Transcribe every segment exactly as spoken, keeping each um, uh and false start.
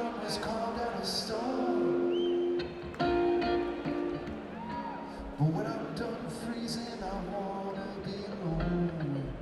heart was carved out of stone. But when I'm done freezing, I wanna be alone.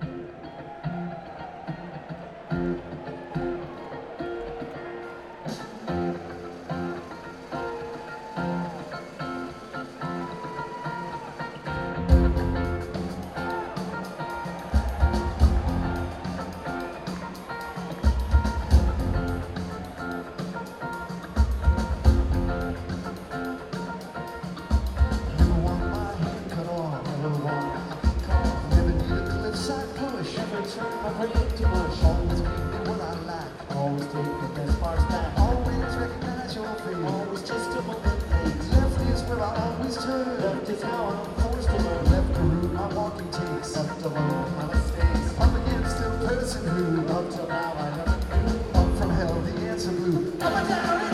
I pray too much. Always give me what I lack. Always take the best parts back. Always recognize your face. Always just a moment late. Left is where I always turn. Left is how I'm forced to learn. Left the route my walking takes. Left alone, my mistakes. Up against a person who, Up till now I never knew. up from hell, the answer blew. Up and down.